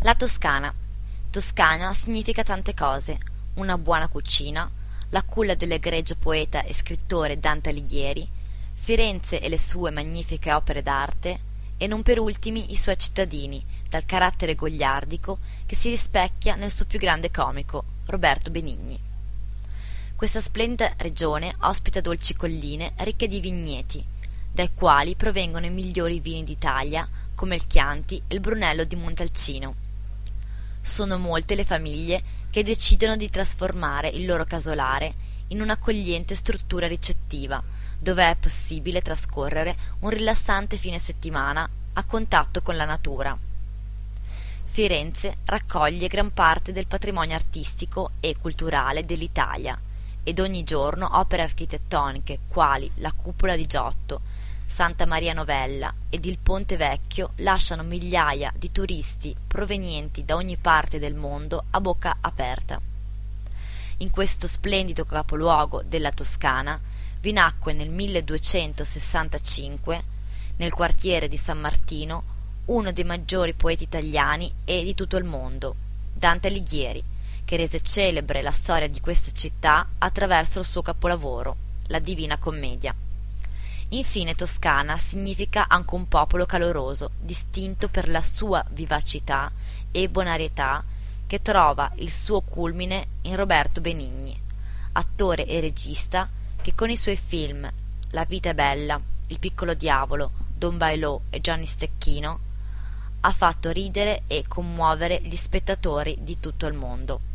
La Toscana. Toscana significa tante cose: una buona cucina, la culla dell'egregio poeta e scrittore Dante Alighieri, Firenze e le sue magnifiche opere d'arte, e non per ultimi i suoi cittadini, dal carattere goliardico che si rispecchia nel suo più grande comico, Roberto Benigni. Questa splendida regione ospita dolci colline ricche di vigneti, dai quali provengono i migliori vini d'Italia, come il Chianti e il Brunello di Montalcino. Sono molte le famiglie che decidono di trasformare il loro casolare in un'accogliente struttura ricettiva, dove è possibile trascorrere un rilassante fine settimana a contatto con la natura. Firenze raccoglie gran parte del patrimonio artistico e culturale dell'Italia ed ogni giorno opere architettoniche quali la Cupola di Giotto, Santa Maria Novella ed il Ponte Vecchio lasciano migliaia di turisti provenienti da ogni parte del mondo a bocca aperta. In questo splendido capoluogo della Toscana vi nacque nel 1265, nel quartiere di San Martino, uno dei maggiori poeti italiani e di tutto il mondo, Dante Alighieri, che rese celebre la storia di questa città attraverso il suo capolavoro, la Divina Commedia. Infine Toscana significa anche un popolo caloroso, distinto per la sua vivacità e bonarietà, che trova il suo culmine in Roberto Benigni, attore e regista che con i suoi film La vita è bella, Il piccolo diavolo, Don Bailò e Gianni Stecchino ha fatto ridere e commuovere gli spettatori di tutto il mondo.